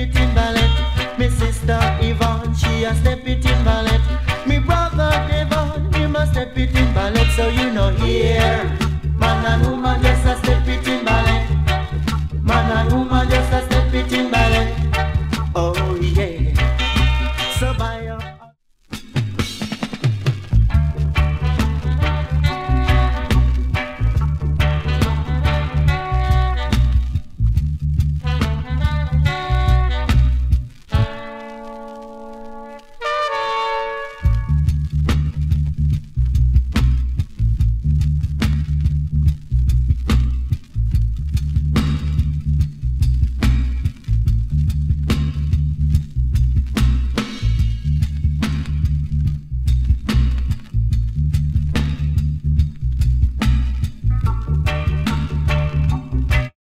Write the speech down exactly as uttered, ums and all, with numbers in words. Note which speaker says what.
Speaker 1: it in ballet. Me sister Yvonne, she a step it in ballet. Me brother Devon, he must step it in ballet. So you know here